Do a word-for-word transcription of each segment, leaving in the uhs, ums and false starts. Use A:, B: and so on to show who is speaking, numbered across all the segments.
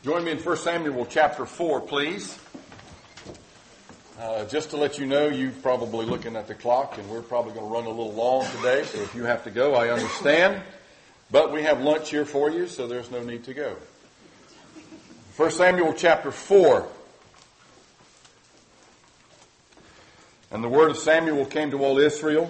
A: Join me in First Samuel chapter four, please. Uh, just to let you know, you're probably looking at the clock, and we're probably going to run a little long today, so if you have to go, I understand. But we have lunch here for you, so there's no need to go. First Samuel chapter four. And the word of Samuel came to all Israel.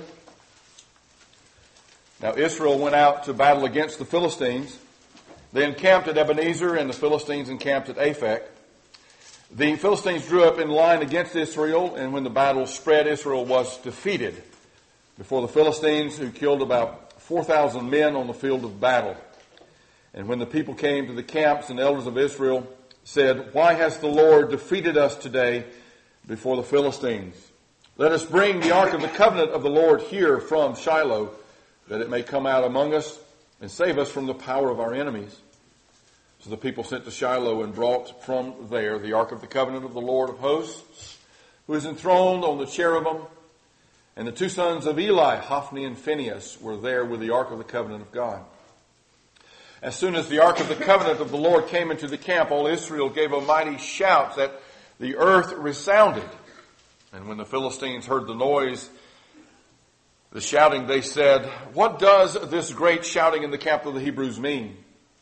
A: Now Israel went out to battle against the Philistines. They encamped at Ebenezer, and the Philistines encamped at Aphek. The Philistines drew up in line against Israel, and when the battle spread, Israel was defeated before the Philistines, who killed about four thousand men on the field of battle. And when the people came to the camps, and the elders of Israel said, "Why has the Lord defeated us today before the Philistines? Let us bring the ark of the covenant of the Lord here from Shiloh, that it may come out among us and save us from the power of our enemies." So the people sent to Shiloh and brought from there the ark of the covenant of the Lord of hosts, who is enthroned on the cherubim. And the two sons of Eli, Hophni and Phinehas, were there with the ark of the covenant of God. As soon as the ark of the covenant of the Lord came into the camp, all Israel gave a mighty shout that the earth resounded. And when the Philistines heard the noise, the shouting, they said, "What does this great shouting in the camp of the Hebrews mean?"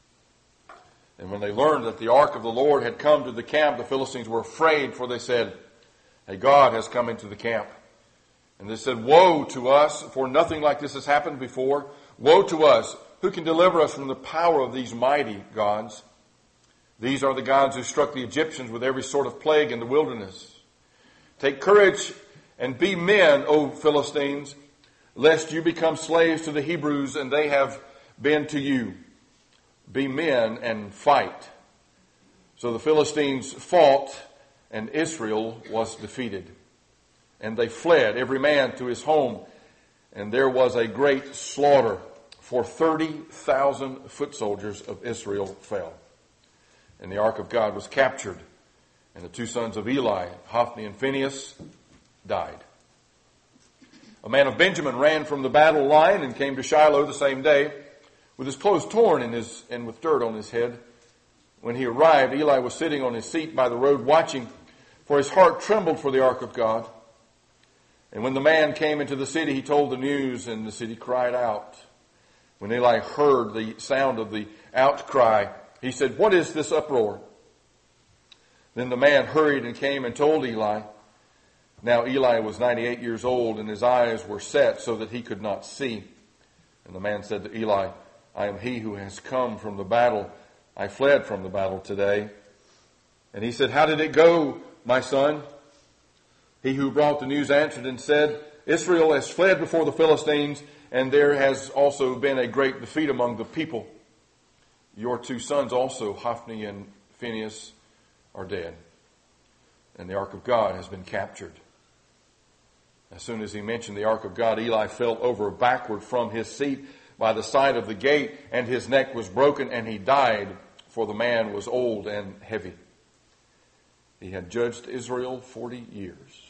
A: And when they learned that the ark of the Lord had come to the camp, the Philistines were afraid, for they said, "A God has come into the camp." And they said, "Woe to us, for nothing like this has happened before. Woe to us! Who can deliver us from the power of these mighty gods? These are the gods who struck the Egyptians with every sort of plague in the wilderness. Take courage and be men, O Philistines, lest you become slaves to the Hebrews, and they have been to you. Be men and fight." So the Philistines fought, and Israel was defeated. And they fled, every man to his home, and there was a great slaughter, for thirty thousand foot soldiers of Israel fell. And the ark of God was captured, and the two sons of Eli, Hophni and Phinehas, died. A man of Benjamin ran from the battle line and came to Shiloh the same day, with his clothes torn and, his, and with dirt on his head. When he arrived, Eli was sitting on his seat by the road watching, for his heart trembled for the ark of God. And when the man came into the city, he told the news, and the city cried out. When Eli heard the sound of the outcry, he said, "What is this uproar?" Then the man hurried and came and told Eli. Now Eli was ninety-eight years old, and his eyes were set so that he could not see. And the man said to Eli, "I am he who has come from the battle. I fled from the battle today." And he said, "How did it go, my son?" He who brought the news answered and said, "Israel has fled before the Philistines, and there has also been a great defeat among the people. Your two sons also, Hophni and Phinehas, are dead, and the ark of God has been captured." As soon as he mentioned the ark of God, Eli fell over backward from his seat by the side of the gate, and his neck was broken, and he died, for the man was old and heavy. He had judged Israel forty years.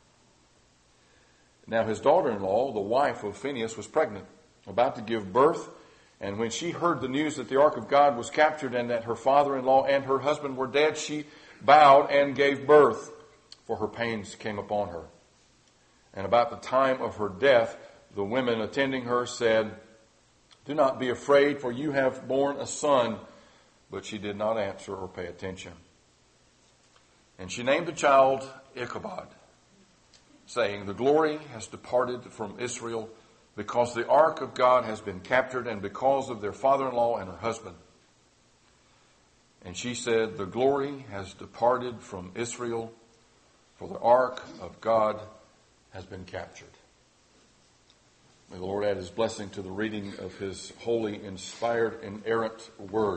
A: Now his daughter-in-law, the wife of Phinehas, was pregnant, about to give birth, and when she heard the news that the ark of God was captured and that her father-in-law and her husband were dead, she bowed and gave birth, for her pains came upon her. And about the time of her death, the women attending her said, "Do not be afraid, for you have borne a son." But she did not answer or pay attention. And she named the child Ichabod, saying, "The glory has departed from Israel, because the ark of God has been captured, and because of their father-in-law and her husband." And she said, "The glory has departed from Israel, for the ark of God has been captured." May the Lord add his blessing to the reading of his holy, inspired, inerrant word.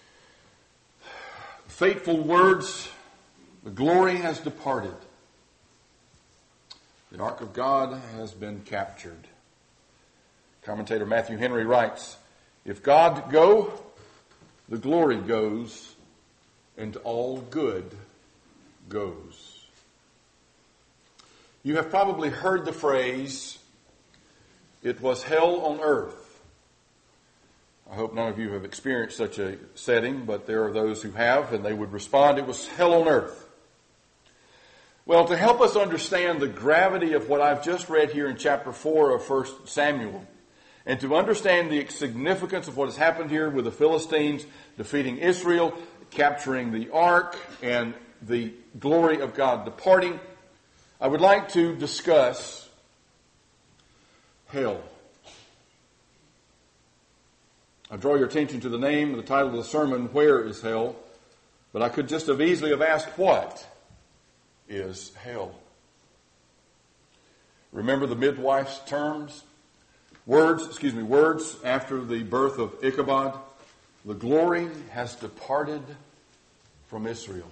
A: Fateful words, the glory has departed. The ark of God has been captured. Commentator Matthew Henry writes, "If God go, the glory goes, and all good goes." You have probably heard the phrase, "It was hell on earth." I hope none of you have experienced such a setting, but there are those who have, and they would respond, it was hell on earth. Well, to help us understand the gravity of what I've just read here in chapter four of First Samuel, and to understand the significance of what has happened here with the Philistines defeating Israel, capturing the ark, and the glory of God departing, I would like to discuss hell. I draw your attention to the name and the title of the sermon, Where is Hell? But I could just have easily have asked, what is hell? Remember the midwife's terms? Words, excuse me, words after the birth of Ichabod. The glory has departed from Israel.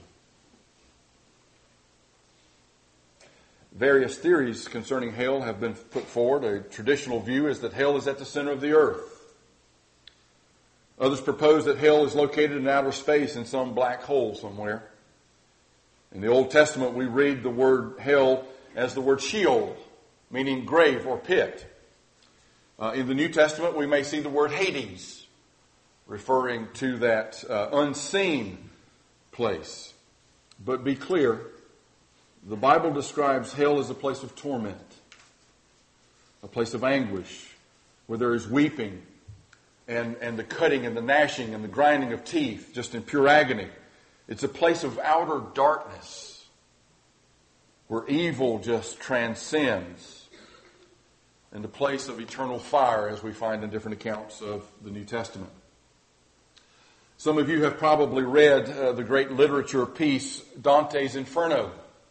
A: Various theories concerning hell have been put forward. A traditional view is that hell is at the center of the earth. Others propose that hell is located in outer space in some black hole somewhere. In the Old Testament, we read the word hell as the word Sheol, meaning grave or pit. Uh, in the New Testament, we may see the word Hades, referring to that uh, unseen place. But be clear, the Bible describes hell as a place of torment, a place of anguish, where there is weeping, And, and the cutting and the gnashing and the grinding of teeth, just in pure agony. It's a place of outer darkness where evil just transcends, and a place of eternal fire, as we find in different accounts of the New Testament. Some of you have probably read uh, the great literature piece, Dante's Inferno.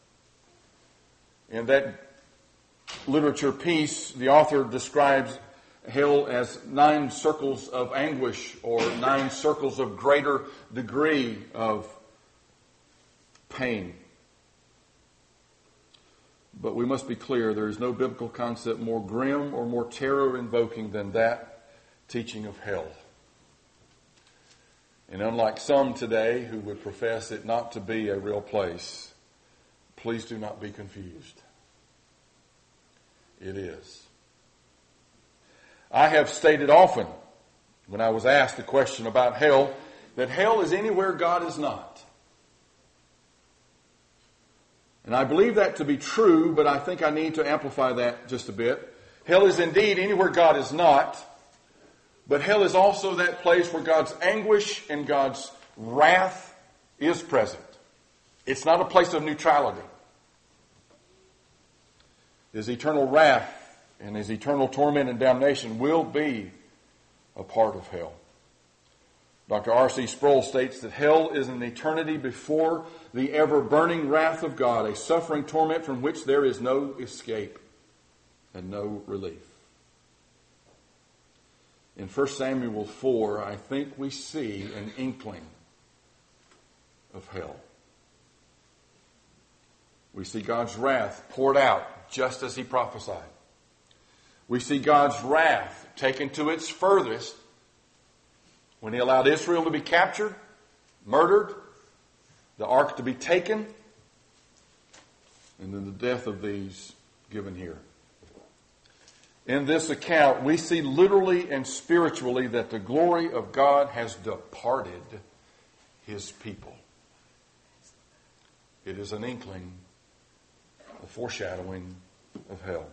A: In that literature piece, the author describes hell as nine circles of anguish, or nine circles of greater degree of pain. But we must be clear, there is no biblical concept more grim or more terror-invoking than that teaching of hell. And unlike some today who would profess it not to be a real place, please do not be confused. It is. I have stated often, when I was asked a question about hell, that hell is anywhere God is not. And I believe that to be true, but I think I need to amplify that just a bit. Hell is indeed anywhere God is not, but hell is also that place where God's anguish and God's wrath is present. It's not a place of neutrality. His eternal wrath and his eternal torment and damnation will be a part of hell. Doctor R C Sproul states that hell is an eternity before the ever-burning wrath of God, a suffering torment from which there is no escape and no relief. In First Samuel four, I think we see an inkling of hell. We see God's wrath poured out just as he prophesied. We see God's wrath taken to its furthest when he allowed Israel to be captured, murdered, the ark to be taken, and then the death of these given here. In this account, we see literally and spiritually that the glory of God has departed his people. It is an inkling, a foreshadowing of hell.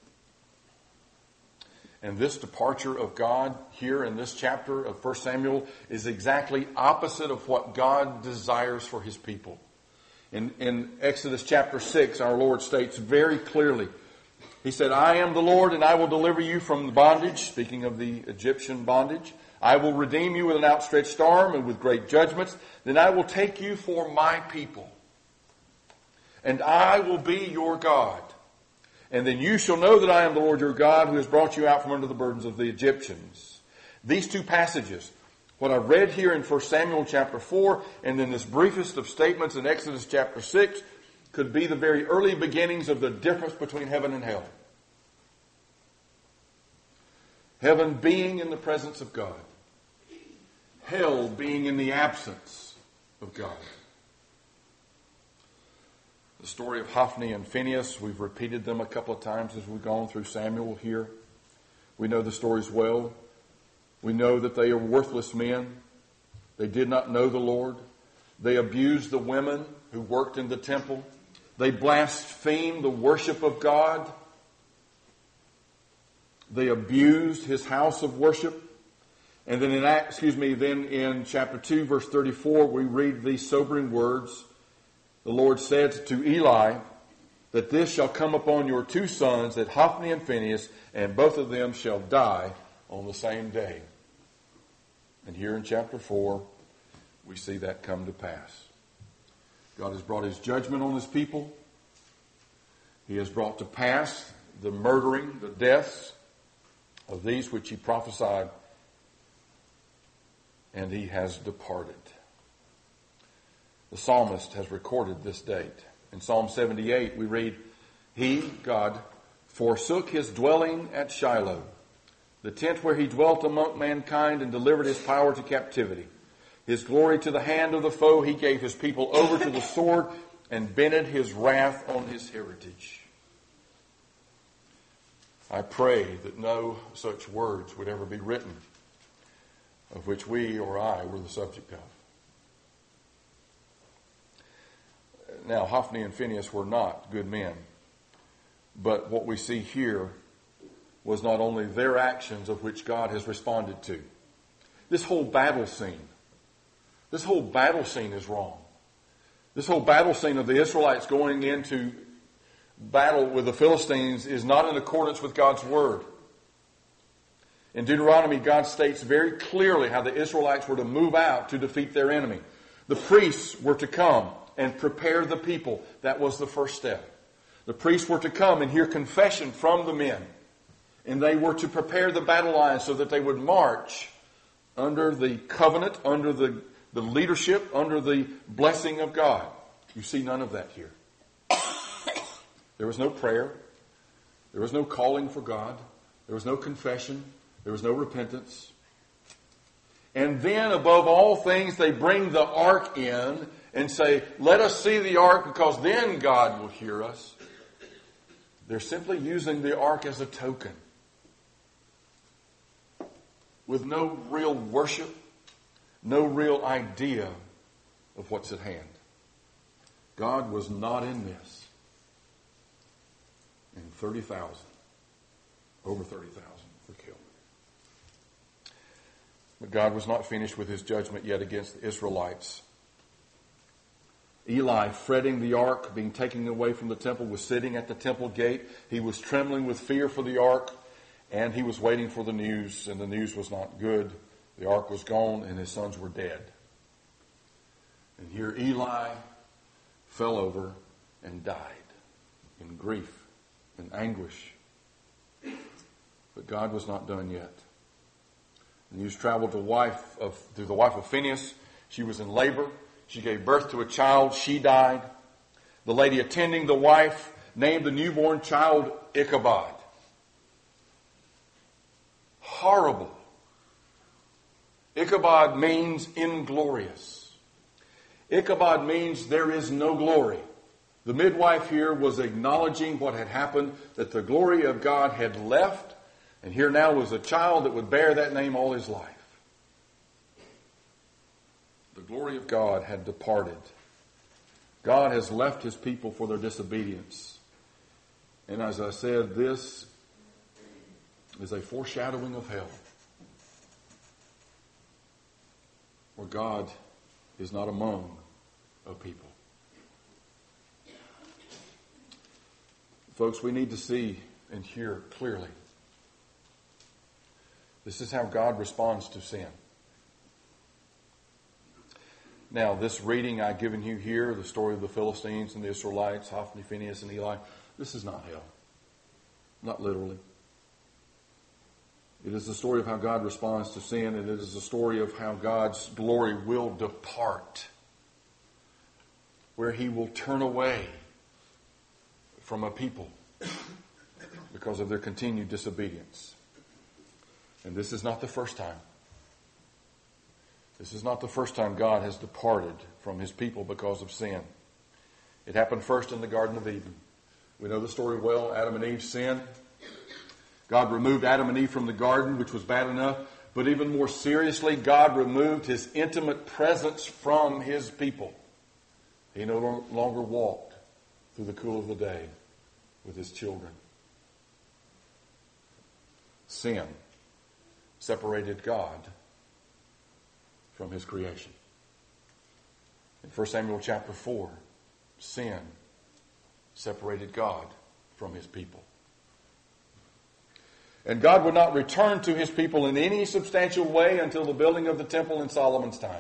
A: And this departure of God here in this chapter of First Samuel is exactly opposite of what God desires for his people. In, in Exodus chapter six, our Lord states very clearly, he said, I am the Lord and I will deliver you from the bondage, speaking of the Egyptian bondage. I will redeem you with an outstretched arm and with great judgments. Then I will take you for my people. And I will be your God. And then you shall know that I am the Lord your God who has brought you out from under the burdens of the Egyptians. These two passages, what I've read here in First Samuel chapter four, and then this briefest of statements in Exodus chapter six, could be the very early beginnings of the difference between heaven and hell. Heaven being in the presence of God. Hell being in the absence of God. The story of Hophni and Phinehas, we've repeated them a couple of times as we've gone through Samuel here. We know the stories well. We know that they are worthless men. They did not know the Lord. They abused the women who worked in the temple. They blasphemed the worship of God. They abused his house of worship. And then in excuse me, then in chapter two, verse thirty-four, we read these sobering words. The Lord said to Eli, that this shall come upon your two sons, that Hophni and Phinehas, and both of them shall die on the same day. And here in chapter four, we see that come to pass. God has brought his judgment on his people. He has brought to pass the murdering, the deaths of these which he prophesied, and he has departed. The psalmist has recorded this date. In Psalm seventy-eight, we read, He, God, forsook his dwelling at Shiloh, the tent where he dwelt among mankind and delivered his power to captivity. His glory to the hand of the foe, he gave his people over to the sword and bended his wrath on his heritage. I pray that no such words would ever be written of which we or I were the subject of. Now, Hophni and Phinehas were not good men, but what we see here was not only their actions of which God has responded to. This whole battle scene, this whole battle scene is wrong. This whole battle scene of the Israelites going into battle with the Philistines is not in accordance with God's word. In Deuteronomy, God states very clearly how the Israelites were to move out to defeat their enemy. The priests were to come and prepare the people. That was the first step. The priests were to come and hear confession from the men. And they were to prepare the battle lines so that they would march under the covenant, under the, the leadership, under the blessing of God. You see none of that here. There was no prayer. There was no calling for God. There was no confession. There was no repentance. And then, above all things, they bring the ark in and say, let us see the ark because then God will hear us. They're simply using the ark as a token, with no real worship, no real idea of what's at hand. God was not in this. And thirty thousand, over thirty thousand were killed. But God was not finished with his judgment yet against the Israelites. Eli, fretting the ark, being taken away from the temple, was sitting at the temple gate. He was trembling with fear for the ark, and he was waiting for the news, and the news was not good. The ark was gone, and his sons were dead. And here Eli fell over and died in grief and anguish. But God was not done yet. The news traveled to, wife of, to the wife of Phinehas. She was in labor. She gave birth to a child. She died. The lady attending the wife named the newborn child Ichabod. Horrible. Ichabod means inglorious. Ichabod means there is no glory. The midwife here was acknowledging what had happened, that the glory of God had left, and here now was a child that would bear that name all his life. The glory of God had departed. God has left his people for their disobedience. And as I said, this is a foreshadowing of hell, where God is not among a people. Folks, we need to see and hear clearly. This is how God responds to sin. Now, this reading I've given you here, the story of the Philistines and the Israelites, Hophni, Phinehas, and Eli, this is not hell. Not literally. It is the story of how God responds to sin, and it is the story of how God's glory will depart, where he will turn away from a people because of their continued disobedience. And this is not the first time. This is not the first time God has departed from his people because of sin. It happened first in the Garden of Eden. We know the story well. Adam and Eve sinned. God removed Adam and Eve from the garden, which was bad enough. But even more seriously, God removed his intimate presence from his people. He no longer walked through the cool of the day with his children. Sin separated God from his creation. In First Samuel chapter four, sin separated God from his people. And God would not return to his people in any substantial way until the building of the temple in Solomon's time.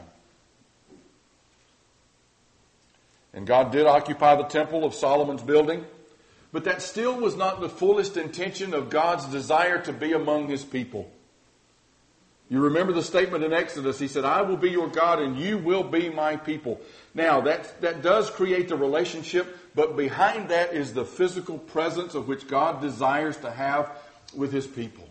A: And God did occupy the temple of Solomon's building, but that still was not the fullest intention of God's desire to be among his people. You remember the statement in Exodus. He said, I will be your God and you will be my people. Now, that, that does create the relationship, but behind that is the physical presence of which God desires to have with his people.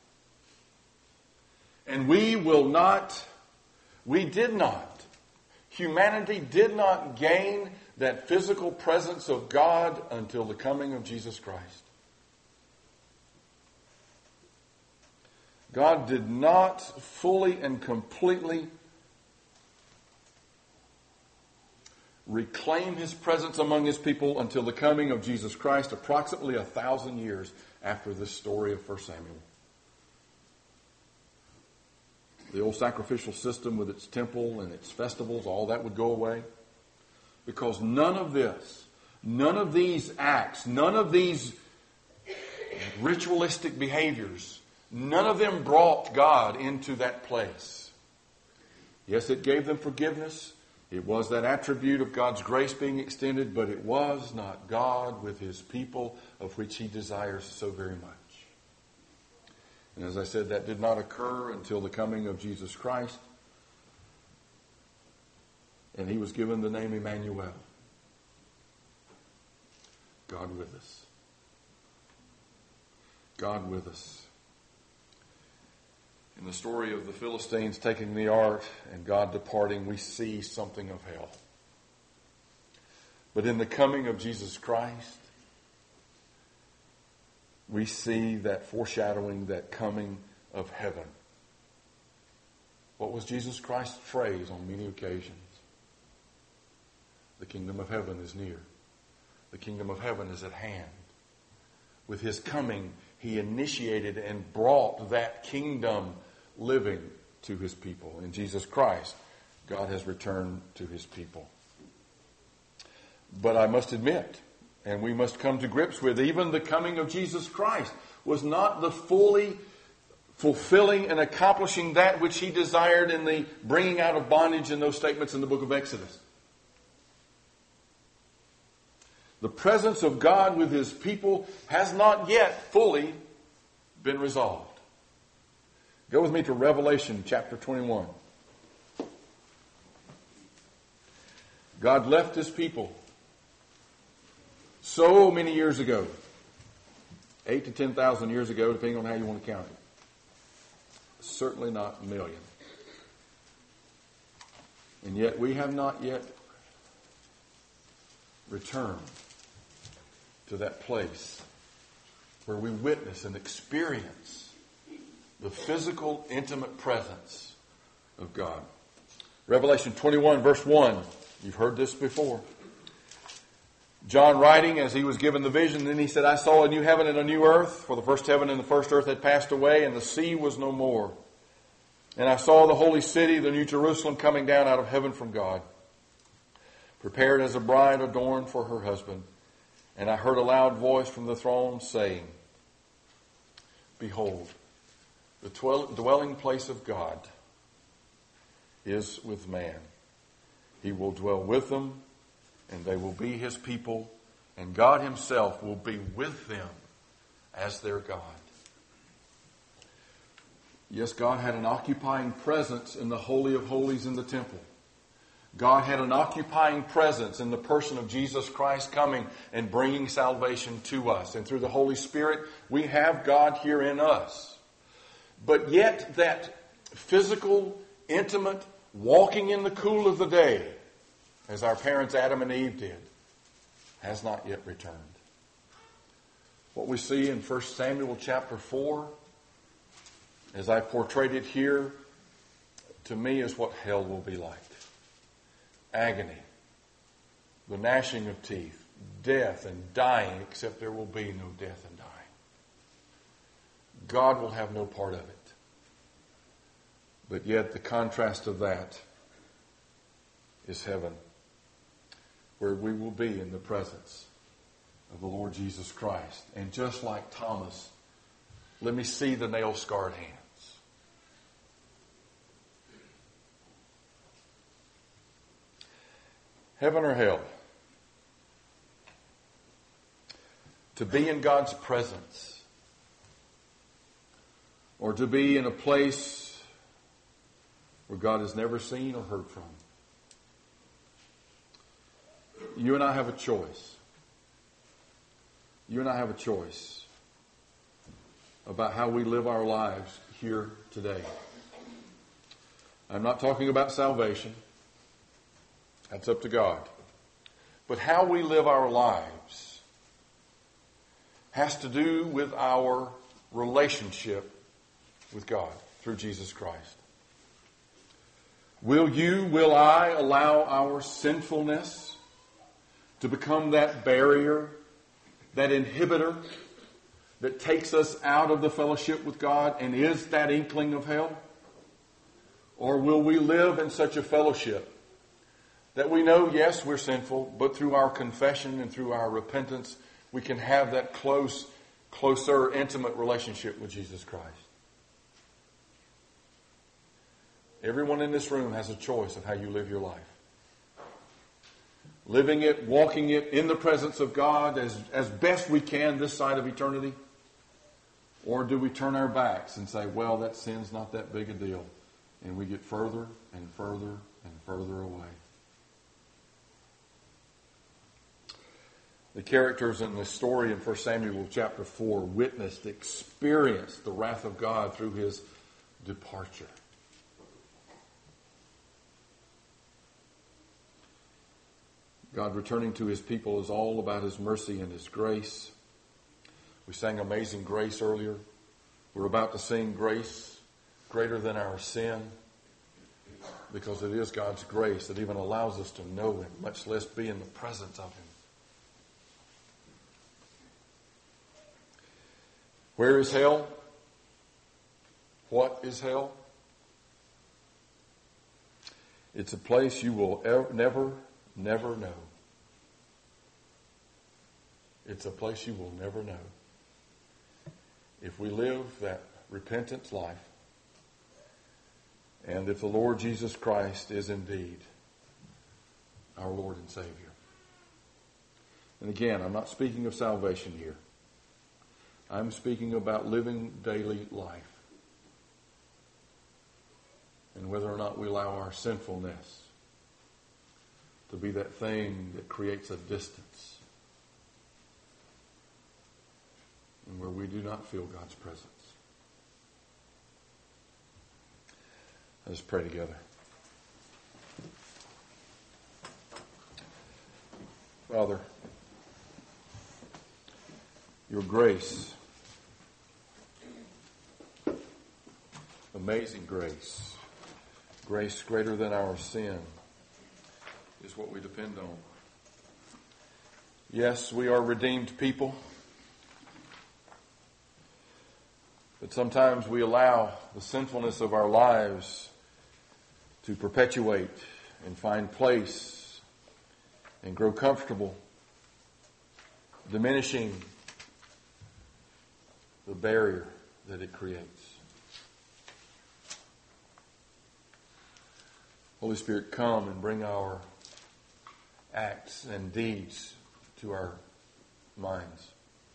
A: And we will not, we did not, humanity did not gain that physical presence of God until the coming of Jesus Christ. God did not fully and completely reclaim his presence among his people until the coming of Jesus Christ, approximately a thousand years after this story of First Samuel. The old sacrificial system with its temple and its festivals, all that would go away. Because none of this, none of these acts, none of these ritualistic behaviors, none of them brought God into that place. Yes, it gave them forgiveness. It was that attribute of God's grace being extended, but it was not God with his people, of which he desires so very much. And as I said, that did not occur until the coming of Jesus Christ. And he was given the name Emmanuel. God with us. God with us. In the story of the Philistines taking the ark and God departing, we see something of hell. But in the coming of Jesus Christ, we see that foreshadowing, that coming of heaven. What was Jesus Christ's phrase on many occasions? The kingdom of heaven is near. The kingdom of heaven is at hand. With his coming, he initiated and brought that kingdom living to his people. In Jesus Christ, God has returned to his people. But I must admit, and we must come to grips with, even the coming of Jesus Christ was not the fully fulfilling and accomplishing that which he desired in the bringing out of bondage in those statements in the book of Exodus. The presence of God with his people has not yet fully been resolved. Go with me to Revelation chapter twenty-one. God left his people so many years ago, eight to ten thousand years ago, depending on how you want to count it. Certainly not a million. And yet we have not yet returned to that place where we witness and experience the physical, intimate presence of God. Revelation twenty-one, verse one. You've heard this before. John writing as he was given the vision, then he said, I saw a new heaven and a new earth, for the first heaven and the first earth had passed away, and the sea was no more. And I saw the holy city, the new Jerusalem, coming down out of heaven from God, prepared as a bride adorned for her husband. And I heard a loud voice from the throne saying, Behold, the dwelling place of God is with man. He will dwell with them, and they will be his people, and God himself will be with them as their God. Yes, God had an occupying presence in the Holy of Holies in the temple. God had an occupying presence in the person of Jesus Christ coming and bringing salvation to us. And through the Holy Spirit, we have God here in us. But yet that physical, intimate, walking in the cool of the day, as our parents Adam and Eve did, has not yet returned. What we see in First Samuel chapter four as I portrayed it here, to me is what hell will be like. Agony, the gnashing of teeth, death and dying, except there will be no death and dying. God will have no part of it. But yet the contrast of that is heaven, where we will be in the presence of the Lord Jesus Christ. And just like Thomas, let me see the nail-scarred hands. Heaven or hell? To be in God's presence, or to be in a place where God has never seen or heard from. You and I have a choice. You and I have a choice about how we live our lives here today. I'm not talking about salvation. That's up to God. But how we live our lives has to do with our relationship with God through Jesus Christ. Will you, will I allow our sinfulness to become that barrier, that inhibitor that takes us out of the fellowship with God and is that inkling of hell? Or will we live in such a fellowship that we know, yes, we're sinful, but through our confession and through our repentance, we can have that close, closer, intimate relationship with Jesus Christ? Everyone in this room has a choice of how you live your life. Living it, walking it in the presence of God as, as best we can this side of eternity? Or do we turn our backs and say, well, that sin's not that big a deal, and we get further and further and further away? The characters in the story in First Samuel chapter four witnessed, experienced the wrath of God through his departure. God returning to his people is all about his mercy and his grace. We sang Amazing Grace earlier. We're about to sing Grace Greater Than Our Sin, because it is God's grace that even allows us to know him, much less be in the presence of him. Where is hell? What is hell? It's a place you will ever, never, never know. It's a place you will never know. If we live that repentant life, and if the Lord Jesus Christ is indeed our Lord and Savior. And again, I'm not speaking of salvation here. I'm speaking about living daily life. And whether or not we allow our sinfulness to be that thing that creates a distance, and where we do not feel God's presence. Let's pray together. Father, your grace, amazing grace, grace greater than our sin, is what we depend on. Yes, we are redeemed people, but sometimes we allow the sinfulness of our lives to perpetuate and find place and grow comfortable, diminishing the barrier that it creates. Holy Spirit, come and bring our acts and deeds to our minds.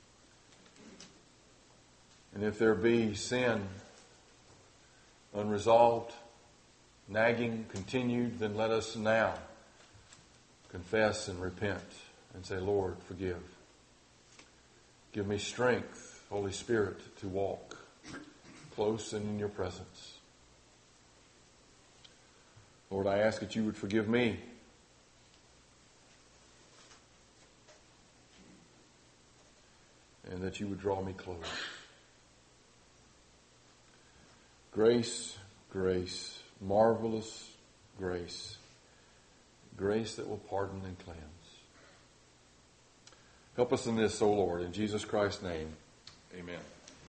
A: And if there be sin unresolved, nagging, continued, then let us now confess and repent and say, Lord, forgive. Give me strength, Holy Spirit, to walk close and in your presence. Lord, I ask that you would forgive me. And that you would draw me close. Grace, grace, marvelous grace. Grace that will pardon and cleanse. Help us in this, O Lord. In Jesus Christ's name, amen.